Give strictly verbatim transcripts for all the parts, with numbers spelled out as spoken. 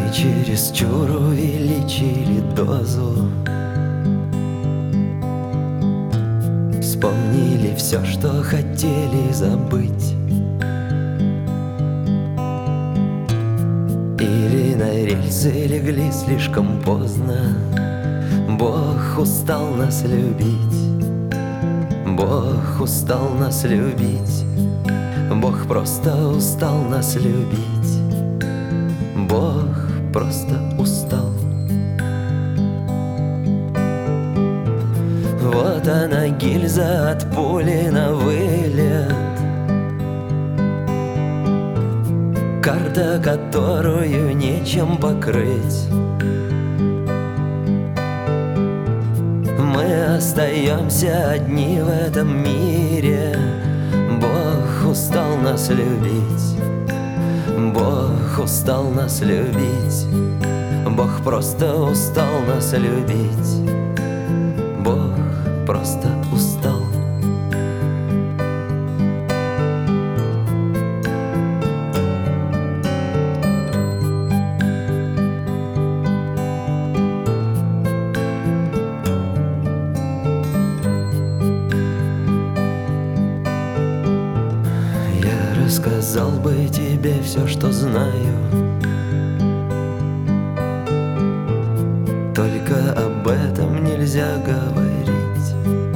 Мы чересчур увеличили дозу, вспомнили все, что хотели забыть. Или на рельсы легли слишком поздно. Бог устал нас любить, Бог устал нас любить, Бог просто устал нас любить, Бог просто устал. Вот она, гильза от пули на вылет, карта, которую нечем покрыть. Мы остаемся одни в этом мире. Бог устал нас любить, Бог устал нас любить, Бог просто устал нас любить, Бог просто устал. Рассказал бы тебе все, что знаю, только об этом нельзя говорить.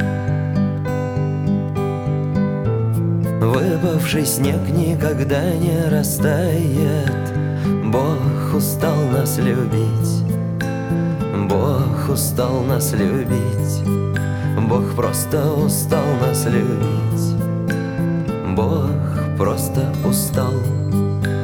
Выпавший снег никогда не растает. Бог устал нас любить, Бог устал нас любить, Бог просто устал нас любить, Бог просто устал.